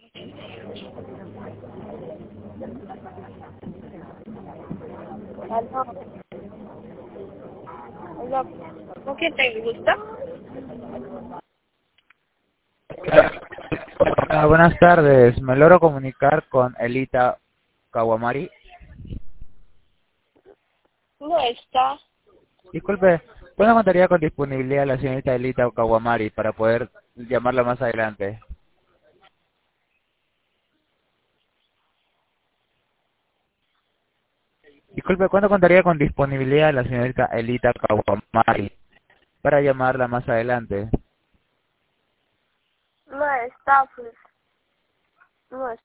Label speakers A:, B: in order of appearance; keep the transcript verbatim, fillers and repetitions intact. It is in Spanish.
A: Aló. Hola. ¿Con quién te gusta?
B: Hola, buenas tardes. ¿Me logro comunicar con Elita Kawamari?
A: No está.
B: Disculpe, ¿cuándo contaría con disponibilidad la señorita Elita Kawamari para poder llamarla más adelante? Disculpe, ¿cuándo contaría con disponibilidad la señorita Elita Kawamari para llamarla más adelante?
A: No está, pues. No está.